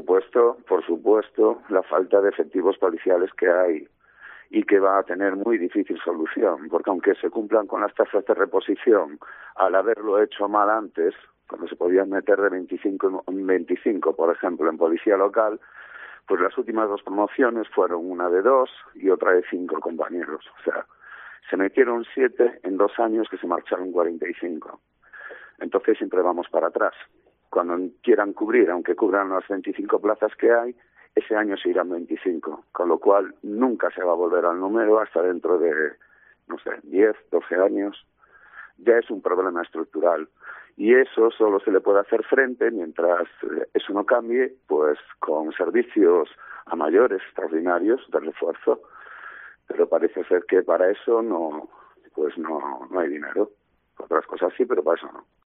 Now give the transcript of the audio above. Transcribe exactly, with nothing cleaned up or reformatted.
supuesto, por supuesto, la falta de efectivos policiales que hay y que va a tener muy difícil solución, porque aunque se cumplan con las tasas de reposición, al haberlo hecho mal antes, cuando se podían meter de veinticinco en veinticinco, por ejemplo, en policía local, pues las últimas dos promociones fueron una de dos y otra de cinco compañeros. O sea, se metieron siete en dos años que se marcharon cuarenta y cinco. Entonces siempre vamos para atrás. Cuando quieran cubrir, aunque cubran las veinticinco plazas que hay, ese año se irán veinticinco, con lo cual nunca se va a volver al número hasta dentro de, no sé, diez, doce años. Ya es un problema estructural. Y eso solo se le puede hacer frente mientras eso no cambie, pues con servicios a mayores extraordinarios de refuerzo. Pero parece ser que para eso no, pues no, no hay dinero. Otras cosas sí, pero para eso no.